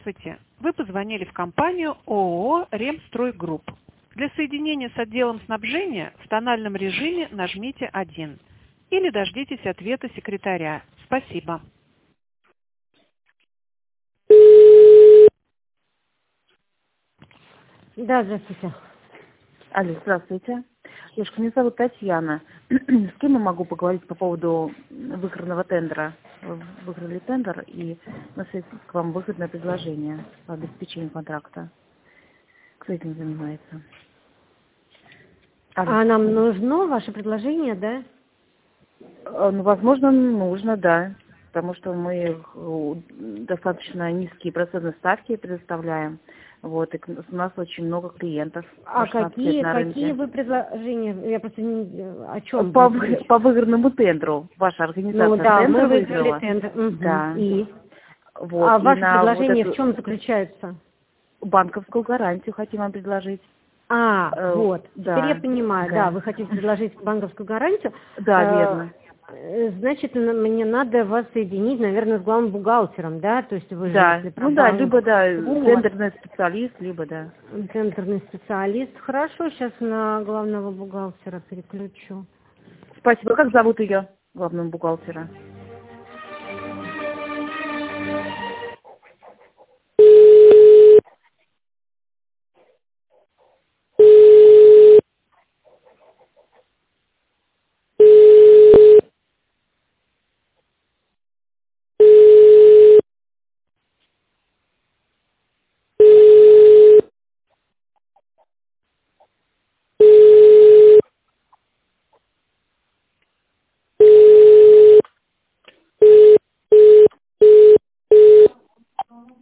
Здравствуйте. Вы позвонили в компанию ООО «Ремстройгрупп». Для соединения с отделом снабжения в тональном режиме нажмите 1 или дождитесь ответа секретаря. Спасибо. Да, здравствуйте. Алло, здравствуйте. Девушка, меня зовут Татьяна. С кем я могу поговорить по поводу выигранного тендера? Вы выиграли тендер, и у нас есть к вам выгодное предложение по обеспечению контракта. Кто этим занимается? Алло. А нам нужно ваше предложение, да? Ну, возможно, нужно, да. Потому что мы достаточно низкие процентные ставки предоставляем. Вот, и у нас очень много клиентов. А 16 лет на рынке. какие вы предложения? Я просто не... О чем? По выигранному тендеру. Ваша организация Ну да, тендер мы выиграли выиграла. тендер. Угу. Да. И? Вот. А И ваше на предложение вот в чем заключается? банковскую гарантию хотим вам предложить. Вот. Теперь я Да. понимаю. Да, вы хотите предложить банковскую гарантию. Да, верно. Значит, мне надо вас соединить, наверное, с главным бухгалтером, да? То есть вы же, Да. если про Ну да, банк... либо да, Вот. тендерный специалист, либо да. Тендерный специалист. Хорошо, сейчас на главного бухгалтера переключу. Спасибо. Как зовут ее, главного бухгалтера?